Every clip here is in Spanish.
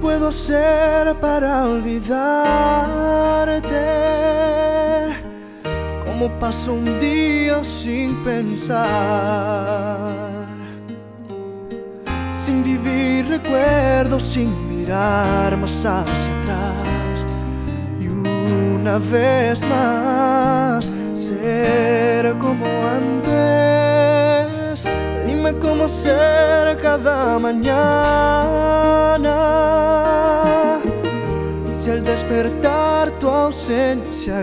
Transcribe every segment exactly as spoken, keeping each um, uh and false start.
puedo hacer para olvidarte? ¿Cómo paso un día sin pensar? Sin vivir recuerdos, sin mirar más hacia atrás. Y una vez más ser como antes. Dime cómo ser cada mañana, si al despertar tu ausencia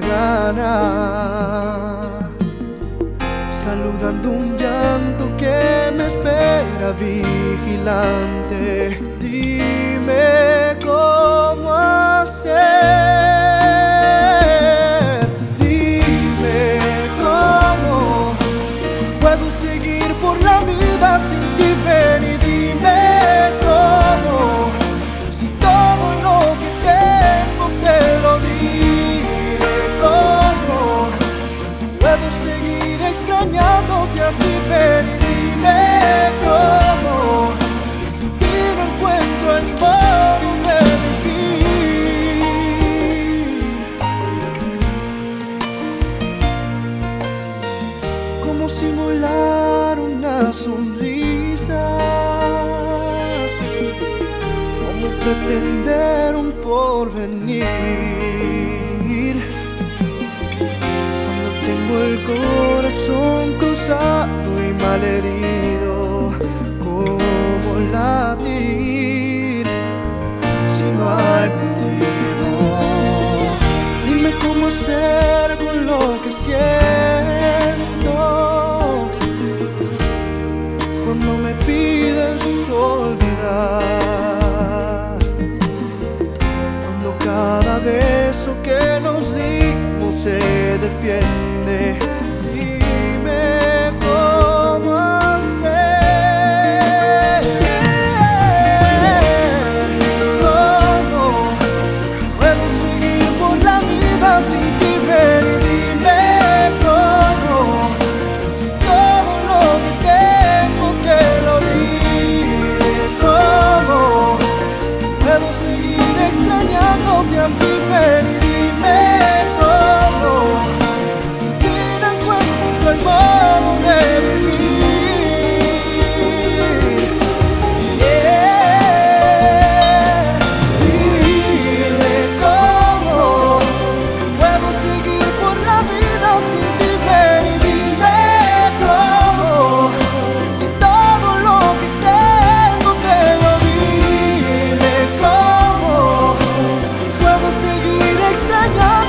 gana, saludando un llanto que me espera vigilante. Dime cómo hacer, dime cómo puedo seguir por la vida sin ti. Ven y dime cómo, si todo lo que tengo te lo di. Cómo puedo seguir extrañándote así. Ven y dime cómo, sin ti no encuentro el modo de vivir. Cómo simular una sonrisa, cómo pretender un porvenir, cuando tengo el corazón cruzado y malherido. Cómo latir si no hay motivo. Dime cómo hacer con lo que siento cuando me pides olvidar, cuando cada beso que nos dimos se defiende. Dime cómo hacer, cómo puedo seguir por la vida sin ti. Ven y dime cómo, si todo lo que tengo te lo di. Cómo puedo seguir extrañándote así. Ven y dime cómo, sin ti no encuentro el modo de vivir. Yeah. Dime cómo puedo seguir por la vida sin ti. Ven y dime cómo, si todo lo que tengo te lo di. Dime cómo puedo seguir extrañando.